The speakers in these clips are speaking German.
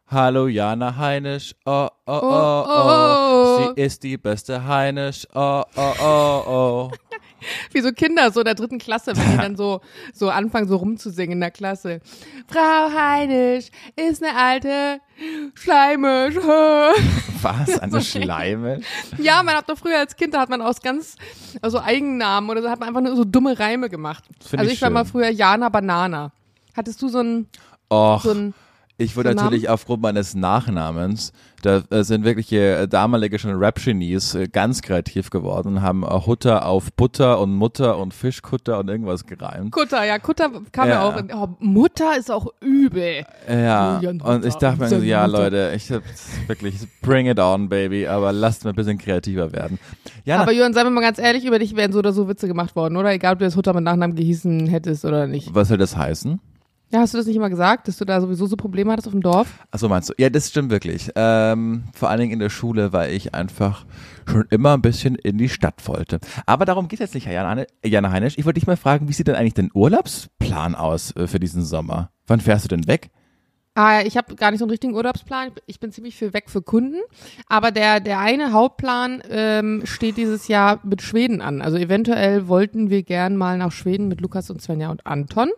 Hallo Jana Heinisch, oh, oh, oh, Oh, oh, oh. sie ist die beste Heinisch, oh, oh, oh, oh. Wie so Kinder so in der 3. Klasse, wenn die dann so anfangen, so rumzusingen in der Klasse. Frau Heinisch ist eine alte Schleimisch. Was, eine Schleime? Ja, man hat doch früher als Kind, da hat man also Eigennamen oder so, hat man einfach nur so dumme Reime gemacht. Find Also ich ich war schön. mal früher Jana Banana. Hattest du so ein Och, ich wurde so natürlich Namen? aufgrund meines Nachnamens, da sind wirkliche damalige schon Rap-Genies ganz kreativ geworden und haben Hutter auf Butter und Mutter und Fischkutter und irgendwas gereimt. Kutter? Ja, Kutter kam ja auch. Oh, Mutter ist auch übel. Ja, Julian und ich dachte mir so, Hutter, ja Mutter. Leute, ich hab wirklich, bring it on, baby, aber lasst mir ein bisschen kreativer werden. Jana, Aber Jürgen, seien wir mal ganz ehrlich, über dich wären so oder so Witze gemacht worden, oder? Egal, ob du das Hutter mit Nachnamen gehießen hättest oder nicht. was soll das heißen? Ja, hast du das nicht immer gesagt, dass du da sowieso so Probleme hattest auf dem Dorf? Achso, meinst du? Ja, das stimmt wirklich. Vor allen Dingen in der Schule, weil ich einfach schon immer ein bisschen in die Stadt wollte. Aber darum geht es jetzt nicht, Jana Heinisch. Ich wollte dich mal fragen, wie sieht denn eigentlich dein Urlaubsplan aus für diesen Sommer? Wann fährst du denn weg? Ich habe gar nicht so einen richtigen Urlaubsplan. Ich bin ziemlich viel weg für Kunden. Aber der eine Hauptplan steht dieses Jahr mit Schweden an. Also eventuell wollten wir gern mal nach Schweden mit Lukas und Svenja und Anton.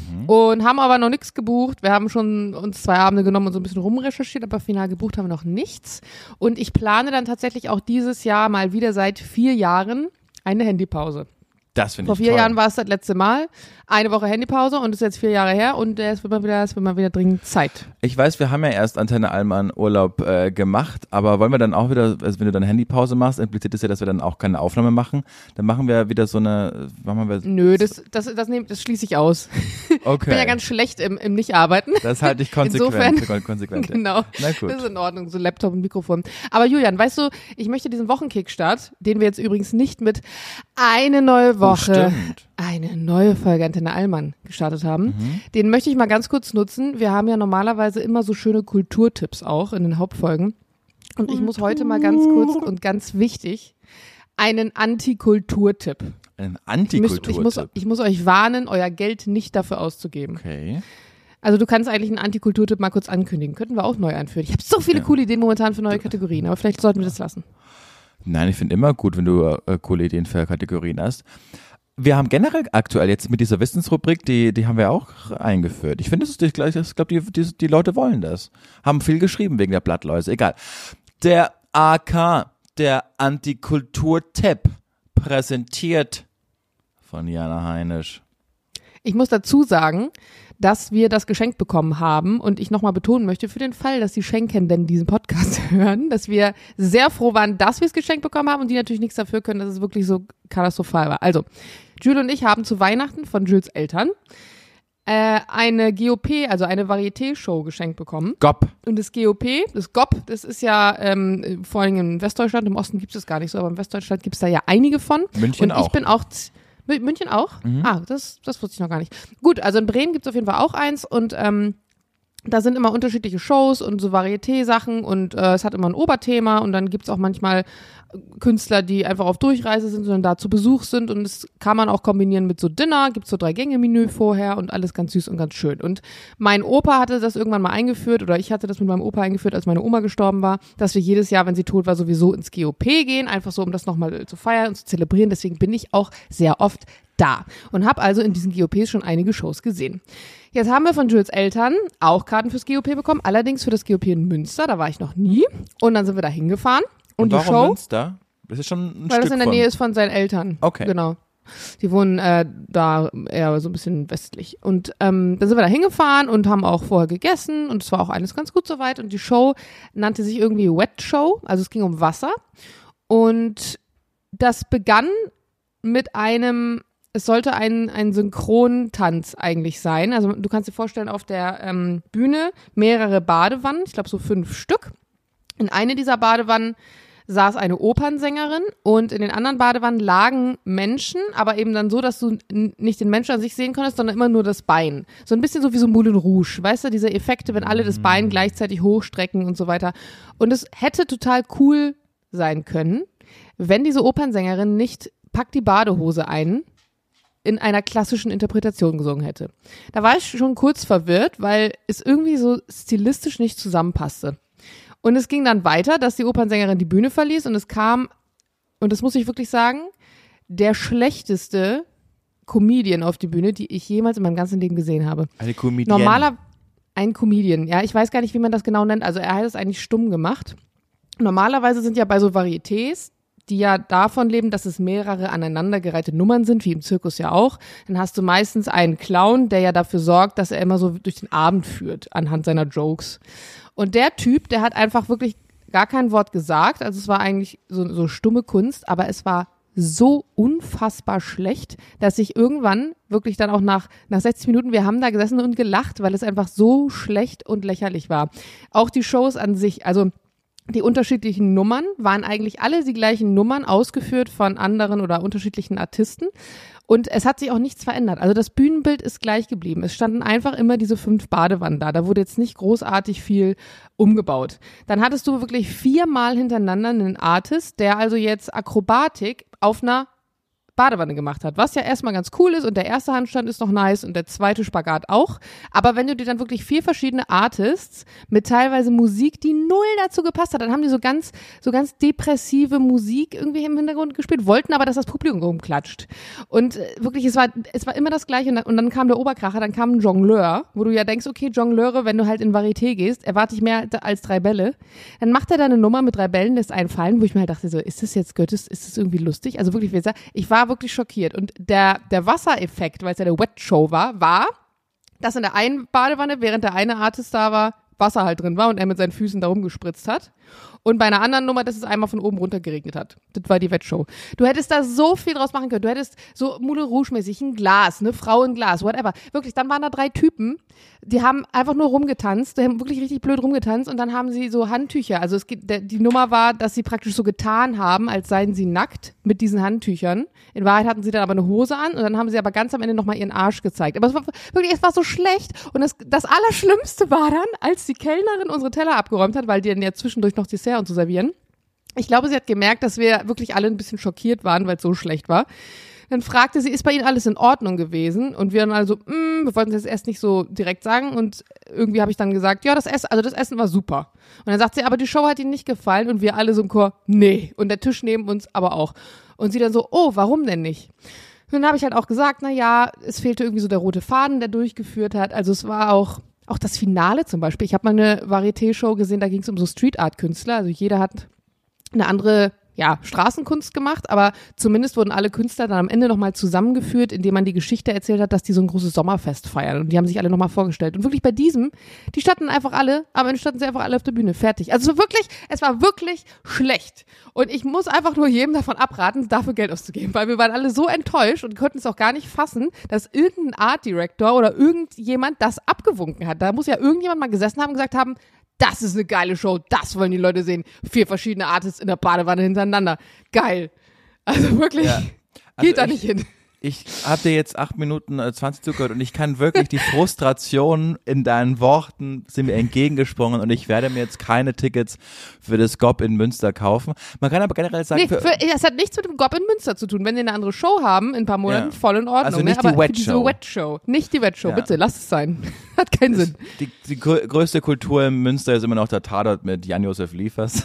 Und haben aber noch nichts gebucht. Wir haben schon uns 2 Abende genommen und so ein bisschen rumrecherchiert, aber final gebucht haben wir noch nichts. Und ich plane dann tatsächlich auch dieses Jahr mal wieder seit 4 Jahren eine Handypause. Das finde Vor ich 4 toll. Jahren war es das letzte Mal. Eine Woche Handypause und ist jetzt 4 Jahre her und es wird mal wieder dringend Zeit. Ich weiß, wir haben ja erst Antenne Allmann Urlaub gemacht, aber wollen wir dann auch wieder, also wenn du dann Handypause machst, impliziert es ja, dass wir dann auch keine Aufnahme machen. Dann machen wir wieder so eine, Nö, das schließe ich aus. okay. Ich bin ja ganz schlecht im Nicht-Arbeiten. Das halte ich konsequent. Genau. Na gut. Das ist in Ordnung, so Laptop und Mikrofon. Aber Julian, weißt du, ich möchte diesen Wochenkickstart, den wir jetzt übrigens nicht mit eine neue Woche, Stimmt. eine neue Folge Antenne Allmann gestartet haben, den möchte ich mal ganz kurz nutzen. Wir haben ja normalerweise immer so schöne Kulturtipps auch in den Hauptfolgen. Und ich muss heute mal ganz kurz und ganz wichtig einen Antikulturtipp. Ein Ich Antikulturtipp. muss euch warnen, euer Geld nicht dafür auszugeben. Okay. Also du kannst eigentlich einen Antikulturtipp mal kurz ankündigen. Könnten wir auch neu einführen. Ich habe so viele coole Ideen momentan für neue Kategorien, aber vielleicht sollten wir das lassen. Nein, ich finde immer gut, wenn du coole Ideen für Kategorien hast. Wir haben generell aktuell jetzt mit dieser Wissensrubrik, die haben wir auch eingeführt. Ich finde, ich glaube, die Leute wollen das. Haben viel geschrieben wegen der Blattläuse. Egal. Der AK, der Antikulturtipp, präsentiert von Jana Heinisch. Ich muss dazu sagen, dass wir das geschenkt bekommen haben und ich nochmal betonen möchte, für den Fall, dass die Schenkenden diesen Podcast hören, dass wir sehr froh waren, dass wir es geschenkt bekommen haben und die natürlich nichts dafür können, dass es wirklich so katastrophal war. Also, Jules und ich haben zu Weihnachten von Jules Eltern eine GOP, also eine Varieté-Show geschenkt bekommen. GOP. Und das GOP, das ist ja vor allem in Westdeutschland, im Osten gibt es gar nicht so, aber in Westdeutschland gibt es da ja einige von. München und auch. Ich bin auch München auch? Das wusste ich noch gar nicht. Gut, also in Bremen gibt es auf jeden Fall auch eins und da sind immer unterschiedliche Shows und so Varieté-Sachen und es hat immer ein Oberthema und dann gibt es auch manchmal Künstler, die einfach auf Durchreise sind, sondern da zu Besuch sind und das kann man auch kombinieren mit so Dinner, gibt so 3-Gänge-Menü vorher und alles ganz süß und ganz schön. Und mein Opa hatte das irgendwann mal eingeführt oder ich hatte das mit meinem Opa eingeführt, als meine Oma gestorben war, dass wir jedes Jahr, wenn sie tot war, sowieso ins GOP gehen, einfach so, um das nochmal zu feiern und zu zelebrieren. Deswegen bin ich auch sehr oft da und habe also in diesen GOPs schon einige Shows gesehen. Jetzt haben wir von Jules Eltern auch Karten fürs GOP bekommen, allerdings für das GOP in Münster, da war ich noch nie. Und dann sind wir da hingefahren. Und die warum Show, Münster? Das ist schon ein weil Stück das in der von. Nähe ist von seinen Eltern. Okay. Genau. Die wohnen da eher so ein bisschen westlich. Und dann sind wir da hingefahren und haben auch vorher gegessen und es war auch alles ganz gut soweit. Und die Show nannte sich irgendwie Wet Show, also es ging um Wasser. Und das begann mit es sollte ein Synchrontanz eigentlich sein. Also du kannst dir vorstellen, auf der Bühne mehrere Badewannen, ich glaube so 5 Stück. In eine dieser Badewannen saß eine Opernsängerin und in den anderen Badewannen lagen Menschen, aber eben dann so, dass du nicht den Menschen an sich sehen konntest, sondern immer nur das Bein. So ein bisschen so wie so Moulin Rouge, weißt du, diese Effekte, wenn alle das Bein gleichzeitig hochstrecken und so weiter. Und es hätte total cool sein können, wenn diese Opernsängerin nicht packt die Badehose ein in einer klassischen Interpretation gesungen hätte. Da war ich schon kurz verwirrt, weil es irgendwie so stilistisch nicht zusammenpasste. Und es ging dann weiter, dass die Opernsängerin die Bühne verließ und es kam, und das muss ich wirklich sagen, der schlechteste Comedian auf die Bühne, die ich jemals in meinem ganzen Leben gesehen habe. Eine Comedian. Ein Comedian, ja, ich weiß gar nicht, wie man das genau nennt, also er hat es eigentlich stumm gemacht. Normalerweise sind ja bei so Varietés, die ja davon leben, dass es mehrere aneinandergereihte Nummern sind, wie im Zirkus ja auch, dann hast du meistens einen Clown, der ja dafür sorgt, dass er immer so durch den Abend führt, anhand seiner Jokes. Und der Typ, der hat einfach wirklich gar kein Wort gesagt, also es war eigentlich so stumme Kunst, aber es war so unfassbar schlecht, dass ich irgendwann wirklich dann auch nach 60 Minuten, wir haben da gesessen und gelacht, weil es einfach so schlecht und lächerlich war. Auch die Shows an sich, also die unterschiedlichen Nummern waren eigentlich alle die gleichen Nummern, ausgeführt von anderen oder unterschiedlichen Artisten. Und es hat sich auch nichts verändert. Also das Bühnenbild ist gleich geblieben. Es standen einfach immer diese 5 Badewannen da. Da wurde jetzt nicht großartig viel umgebaut. Dann hattest du wirklich 4-mal hintereinander einen Artist, der also jetzt Akrobatik auf einer Badewanne gemacht hat, was ja erstmal ganz cool ist und der erste Handstand ist noch nice und der zweite Spagat auch, aber wenn du dir dann wirklich 4 verschiedene Artists mit teilweise Musik, die null dazu gepasst hat, dann haben die so ganz depressive Musik irgendwie im Hintergrund gespielt, wollten aber, dass das Publikum rumklatscht und wirklich, es war immer das Gleiche und dann kam der Oberkracher, dann kam ein Jongleur, wo du ja denkst, okay, Jongleure, wenn du halt in Varieté gehst, erwarte ich mehr als 3 Bälle, dann macht er da eine Nummer mit 3 Bällen, lässt einen fallen, wo ich mir halt dachte, so, ist das jetzt Gottes, ist das irgendwie lustig? Also wirklich, ich war wirklich schockiert. Und der Wassereffekt, weil es ja eine Wet-Show war, dass in der einen Badewanne, während der eine Artist da war, Wasser halt drin war und er mit seinen Füßen da rumgespritzt hat. Und bei einer anderen Nummer, dass es einmal von oben runter geregnet hat. Das war die Wet-Show. Du hättest da so viel draus machen können. Du hättest so Moulin Rouge-mäßig ein Glas, eine Frau in Glas, whatever. Wirklich, dann waren da 3 Typen, die haben einfach nur rumgetanzt, die haben wirklich richtig blöd rumgetanzt und dann haben sie so Handtücher. Also die Nummer war, dass sie praktisch so getan haben, als seien sie nackt mit diesen Handtüchern. In Wahrheit hatten sie dann aber eine Hose an und dann haben sie aber ganz am Ende nochmal ihren Arsch gezeigt. Aber es war so schlecht und das Allerschlimmste war dann, als die Kellnerin unsere Teller abgeräumt hat, weil die dann ja zwischendurch noch Dessert und zu servieren. Ich glaube, sie hat gemerkt, dass wir wirklich alle ein bisschen schockiert waren, weil es so schlecht war. Dann fragte sie, ist bei Ihnen alles in Ordnung gewesen? Und wir dann also, wir wollten das erst nicht so direkt sagen und irgendwie habe ich dann gesagt, ja, das Essen war super. Und dann sagt sie, aber die Show hat Ihnen nicht gefallen und wir alle so im Chor, nee. Und der Tisch neben uns aber auch. Und sie dann so, oh, warum denn nicht? Und dann habe ich halt auch gesagt, es fehlte irgendwie so der rote Faden, der durchgeführt hat. Also es war auch das Finale zum Beispiel. Ich habe mal eine Varieté-Show gesehen, da ging es um so Street-Art-Künstler. Also jeder hat eine andere Straßenkunst gemacht, aber zumindest wurden alle Künstler dann am Ende nochmal zusammengeführt, indem man die Geschichte erzählt hat, dass die so ein großes Sommerfest feiern und die haben sich alle nochmal vorgestellt und wirklich bei diesem, die standen einfach alle, am Ende standen sie einfach alle auf der Bühne, fertig. Also es war wirklich schlecht und ich muss einfach nur jedem davon abraten, dafür Geld auszugeben, weil wir waren alle so enttäuscht und konnten es auch gar nicht fassen, dass irgendein Art Director oder irgendjemand das abgewunken hat. Da muss ja irgendjemand mal gesessen haben und gesagt haben, das ist eine geile Show, das wollen die Leute sehen. 4 verschiedene Artists in der Badewanne hintereinander. Geil. Also wirklich, geht da nicht hin. Ich habe dir jetzt 8 Minuten 20 zugehört und ich kann wirklich die Frustration in deinen Worten sind mir entgegengesprungen und ich werde mir jetzt keine Tickets für das GOP in Münster kaufen. Man kann aber generell sagen, es hat nichts mit dem GOP in Münster zu tun. Wenn sie eine andere Show haben in ein paar Monaten, voll in Ordnung. Also nicht aber die Wet-Show. Wet-Show. Nicht die Wet-Show, bitte, lass es sein. Hat keinen Sinn. Die größte Kultur in Münster ist immer noch der Tatort mit Jan-Josef Liefers.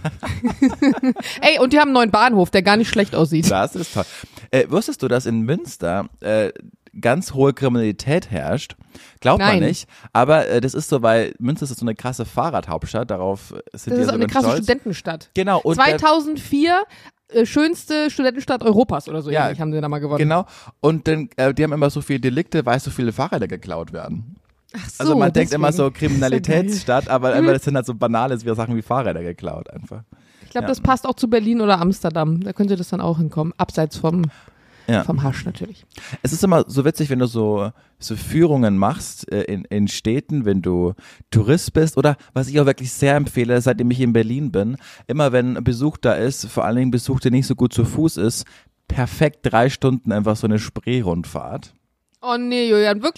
Ey, und die haben einen neuen Bahnhof, der gar nicht schlecht aussieht. Das ist toll. Wusstest du, dass in Münster ganz hohe Kriminalität herrscht? Glaubt man nicht. Aber das ist so, weil Münster ist so eine krasse Fahrradhauptstadt. Darauf sind das wir ist so eine krasse stolz. Studentenstadt. Genau. Und 2004 schönste Studentenstadt Europas oder so. Ja, haben sie da mal gewonnen. Genau. Und dann, die haben immer so viele Delikte, weil so viele Fahrräder geklaut werden. Ach so, also man denkt deswegen. immer so Kriminalitätsstadt, aber das sind halt so banale Sachen wie Fahrräder geklaut einfach. Ich glaube, das passt auch zu Berlin oder Amsterdam. Da könnte das dann auch hinkommen. Abseits vom Hasch natürlich. Es ist immer so witzig, wenn du so Führungen machst in Städten, wenn du Tourist bist oder was ich auch wirklich sehr empfehle, seitdem ich in Berlin bin, immer wenn Besuch da ist, vor allen Dingen Besuch, der nicht so gut zu Fuß ist, perfekt 3 Stunden einfach so eine Spreerundfahrt. Oh nee, Julian, wirklich?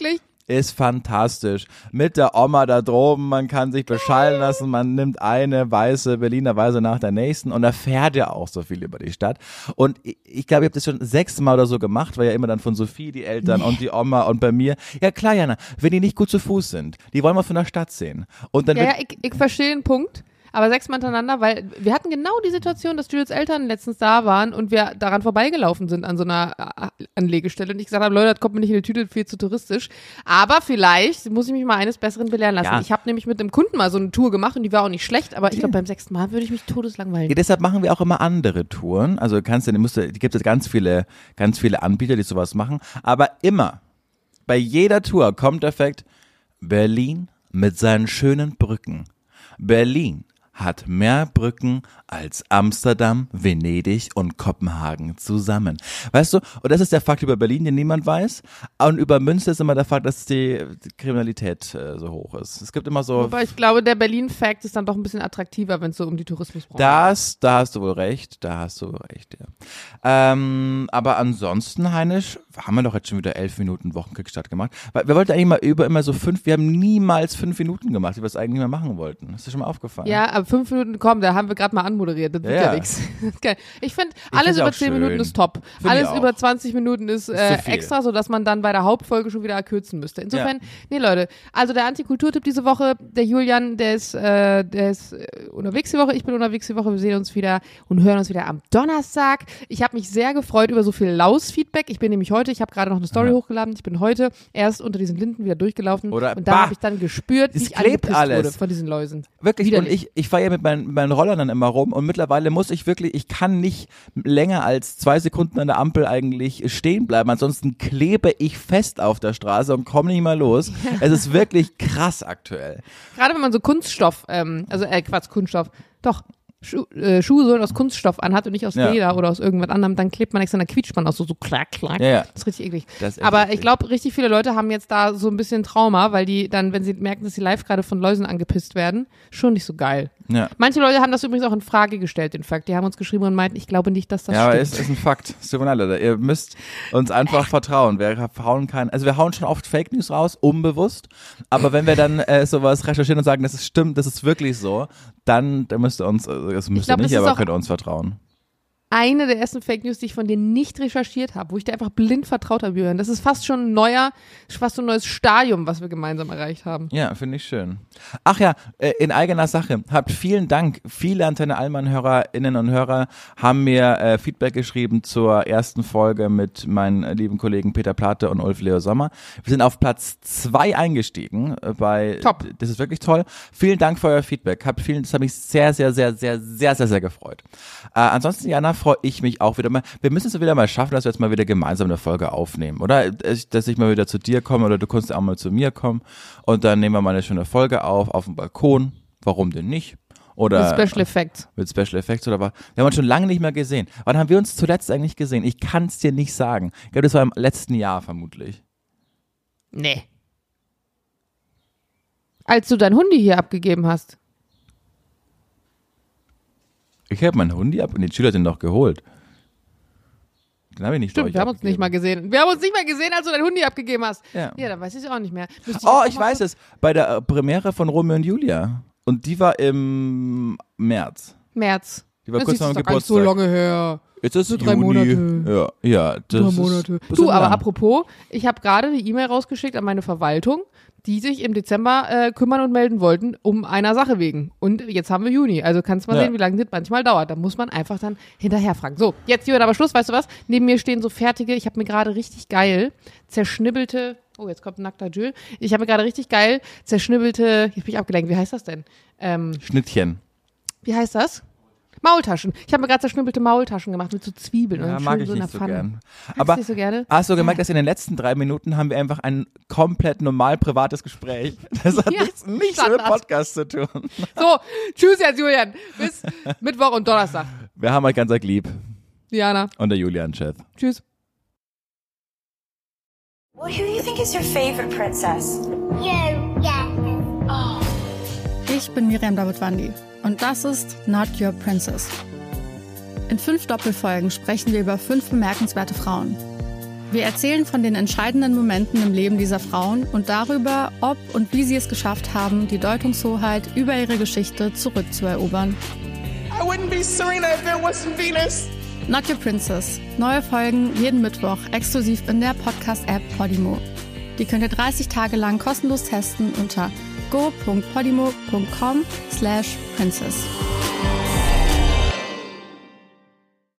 ist fantastisch. Mit der Oma da droben, man kann sich beschallen lassen, man nimmt eine Berliner Weise nach der nächsten und erfährt ja auch so viel über die Stadt. Und ich glaube, ich habe das schon 6 Mal oder so gemacht, weil ja immer dann von Sophie die Eltern und die Oma und bei mir. Ja klar, Jana, wenn die nicht gut zu Fuß sind, die wollen wir von der Stadt sehen. Und dann ich verstehe den Punkt. Aber 6 Mal hintereinander, weil wir hatten genau die Situation, dass Judiths Eltern letztens da waren und wir daran vorbeigelaufen sind an so einer Anlegestelle und ich gesagt habe, Leute, das kommt mir nicht in die Tüte, viel zu touristisch. Aber vielleicht muss ich mich mal eines Besseren belehren lassen. Ja. Ich habe nämlich mit einem Kunden mal so eine Tour gemacht und die war auch nicht schlecht, aber ich glaube, beim 6. Mal würde ich mich todeslangweilen. Ja, deshalb machen wir auch immer andere Touren. Also gibt es ganz viele Anbieter, die sowas machen. Aber immer, bei jeder Tour kommt der Fakt, Berlin mit seinen schönen Brücken. Berlin hat mehr Brücken als Amsterdam, Venedig und Kopenhagen zusammen. Weißt du, und das ist der Fakt über Berlin, den niemand weiß. Und über Münster ist immer der Fakt, dass die Kriminalität so hoch ist. Es gibt immer so... Aber ich glaube, der Berlin-Fact ist dann doch ein bisschen attraktiver, wenn es so um die Tourismusbranche geht. Da hast du wohl recht, ja. Aber ansonsten, Heinisch, haben wir doch jetzt schon wieder 11 Minuten Wochenkickstart gemacht. Weil wir wollten eigentlich immer so 5, wir haben niemals 5 Minuten gemacht, wie wir es eigentlich nicht mehr machen wollten. Ist dir schon mal aufgefallen? Ja, aber 5 Minuten, komm, da haben wir gerade mal anmoderiert. Das wird ja nichts. Ich finde, alles über 10 Minuten ist top. Alles über 20 Minuten ist extra, sodass man dann bei der Hauptfolge schon wieder kürzen müsste. Insofern, nee Leute, also der Antikulturtipp diese Woche, der Julian, der ist unterwegs die Woche, ich bin unterwegs die Woche, wir sehen uns wieder und hören uns wieder am Donnerstag. Ich habe mich sehr gefreut über so viel Laus-Feedback. Ich habe gerade noch eine Story hochgeladen, ich bin heute erst unter diesen Linden wieder durchgelaufen und da habe ich dann gespürt, wie ich angepisst wurde von diesen Läusen. Wirklich, Widerlich. und ich fahre ja mit meinen Rollern dann immer rum und mittlerweile ich kann nicht länger als 2 Sekunden an der Ampel eigentlich stehen bleiben, ansonsten klebe ich fest auf der Straße und komme nicht mehr los. Es ist wirklich krass aktuell. Gerade wenn man so Kunststoff, Schuhsohlen aus Kunststoff anhat und nicht aus Leder oder aus irgendwas anderem, dann klebt man extra eine Quietschband aus, so klack, klack. Ja. Das ist richtig eklig. Aber ich glaube, richtig viele Leute haben jetzt da so ein bisschen Trauma, weil die dann, wenn sie merken, dass sie live gerade von Läusen angepisst werden, schon nicht so geil. Ja. Manche Leute haben das übrigens auch in Frage gestellt, den Fakt. Die haben uns geschrieben und meinten, ich glaube nicht, dass das stimmt. Ja, aber es ist ein Fakt. Es tut mir leid, ihr müsst uns einfach vertrauen. Wir hauen schon oft Fake News raus, unbewusst. Aber wenn wir dann sowas recherchieren und sagen, das ist stimmt, das ist wirklich so, dann müsst ihr uns, könnt ihr uns vertrauen. Eine der ersten Fake News, die ich von dir nicht recherchiert habe, wo ich dir einfach blind vertraut habe, Jürgen. Das ist fast schon fast so ein neues Stadium, was wir gemeinsam erreicht haben. Ja, finde ich schön. Ach ja, in eigener Sache. Vielen Dank. Viele Antenne Allmann-HörerInnen und Hörer haben mir Feedback geschrieben zur ersten Folge mit meinen lieben Kollegen Peter Plate und Ulf Leo Sommer. Wir sind auf Platz 2 eingestiegen. Top. Das ist wirklich toll. Vielen Dank für euer Feedback. Das hat mich sehr, sehr, sehr, sehr, sehr, sehr, sehr gefreut. Ansonsten, Jana, freue ich mich auch wieder mal. Wir müssen es wieder mal schaffen, dass wir jetzt mal wieder gemeinsam eine Folge aufnehmen, oder? Dass ich mal wieder zu dir komme oder du kannst auch mal zu mir kommen und dann nehmen wir mal eine schöne Folge auf dem Balkon. Warum denn nicht? Oder mit Special Effects. Mit Special Effects oder was? Wir haben uns schon lange nicht mehr gesehen. Wann haben wir uns zuletzt eigentlich gesehen? Ich kann es dir nicht sagen. Ich glaube, das war im letzten Jahr vermutlich. Nee. Als du dein Hundi hier abgegeben hast. Ich habe meinen Hundi den Schüler hat den noch geholt. Den habe ich nicht. Stimmt, wir haben uns nicht mal gesehen. Wir haben uns nicht mal gesehen, als du dein Hundi abgegeben hast. Ja, dann weiß ich es auch nicht mehr. Ich weiß es. Bei der Premiere von Romeo und Julia. Und die war im März. Die war kurz vor meinem Geburtstag. So lange her. Jetzt ist es 3 Monate. Ja, das 3 Monate. Du, aber apropos, ich habe gerade eine E-Mail rausgeschickt an meine Verwaltung, die sich im Dezember kümmern und melden wollten, um einer Sache wegen. Und jetzt haben wir Juni. Also kannst du mal sehen, wie lange das manchmal dauert. Da muss man einfach dann hinterher fragen. So, jetzt Jürgen, aber Schluss, weißt du was? Neben mir stehen so fertige, ich habe mir gerade richtig geil zerschnibbelte, jetzt kommt ein nackter Jules. Ich habe mir gerade richtig geil zerschnibbelte, jetzt bin ich abgelenkt, wie heißt das denn? Schnittchen. Wie heißt das? Maultaschen. Ich habe mir gerade zerschnibbelte Maultaschen gemacht mit so Zwiebeln. Ja, und mag ich so nicht so gern. Aber nicht so gerne? Hast du gemerkt, dass in den letzten 3 Minuten haben wir einfach ein komplett normal privates Gespräch. Das hat nichts mit Podcast zu tun. So, tschüss jetzt, Julian. Bis Mittwoch und Donnerstag. Wir haben euch ganz lieb. Diana. Und der Julian-Chef. Tschüss. Well, who do you think is your favorite princess? You, yeah. Oh. Ich bin Miriam Davidwandi und das ist Not Your Princess. In 5 Doppelfolgen sprechen wir über 5 bemerkenswerte Frauen. Wir erzählen von den entscheidenden Momenten im Leben dieser Frauen und darüber, ob und wie sie es geschafft haben, die Deutungshoheit über ihre Geschichte zurückzuerobern. I wouldn't be Serena if there wasn't Venus. Not Your Princess. Neue Folgen jeden Mittwoch exklusiv in der Podcast-App Podimo. Die könnt ihr 30 Tage lang kostenlos testen unter go.podimo.com/princess.